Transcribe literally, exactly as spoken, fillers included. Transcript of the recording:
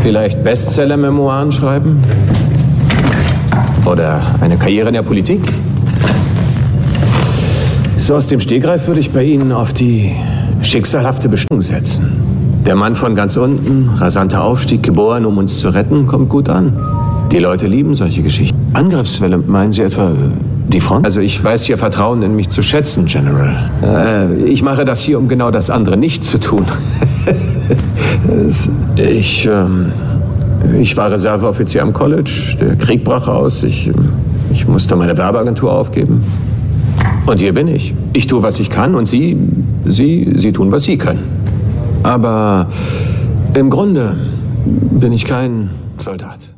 Vielleicht Bestseller-Memoiren schreiben? Oder eine Karriere in der Politik? So aus dem Stegreif würde ich bei Ihnen auf die schicksalhafte Bestimmung setzen. Der Mann von ganz unten, rasanter Aufstieg, geboren, um uns zu retten, kommt gut an. Die Leute lieben solche Geschichten. Angriffswelle, meinen Sie etwa die Front? Also ich weiß Ihr Vertrauen in mich zu schätzen, General. Äh, ich mache das hier, um genau das andere nicht zu tun. ich, ähm, ich war Reserveoffizier am College. Der Krieg brach aus. Ich, ich musste meine Werbeagentur aufgeben. Und hier bin ich. Ich tue, was ich kann, und Sie, Sie, Sie tun, was Sie können. Aber im Grunde bin ich kein Soldat.